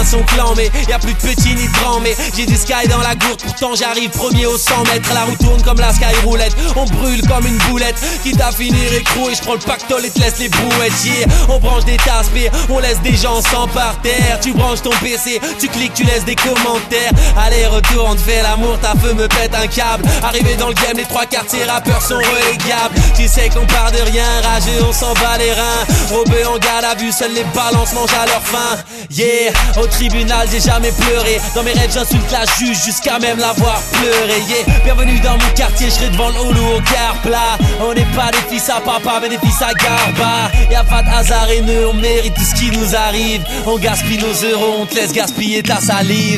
bien son clan, mais y a plus de petits ni de grands. Mais j'ai du sky dans la gourde, pourtant j'arrive premier au 100 mètres. La roue tourne comme la sky roulette, on brûle comme une boulette. Quitte à finir écroué, je prends le pactole et te laisse les brouettes. Yeah. On branche des tasses, on laisse des gens sans par terre. Tu branches ton PC, tu cliques, tu laisses des commentaires. Allez retour, on te fait l'amour, ta feu me pète un câble. Arrivé dans le game, les trois quartiers rappeurs sont relégables. Tu sais qu'on part de rien, rageux, on s'en bat les reins. Robé en garde à vue, seuls les balances mangent à leur faim. Yeah, au tribunal j'ai jamais pleuré. Dans mes rêves j'insulte la juge jusqu'à même la voir pleurer. Yeah, bienvenue dans mon quartier, je serai devant le hall ou au car plat. On n'est pas des fils à papa mais des fils à garba. Y'a pas de hasard et on mérite tout ce qui nous arrive. On gaspille nos euros, on te laisse gaspiller ta salive.